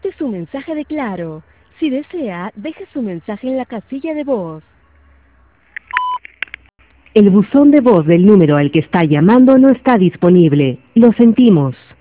Este es un mensaje de Claro. Si desea, deje su mensaje en la casilla de voz. El buzón de voz del número al que está llamando no está disponible. Lo sentimos.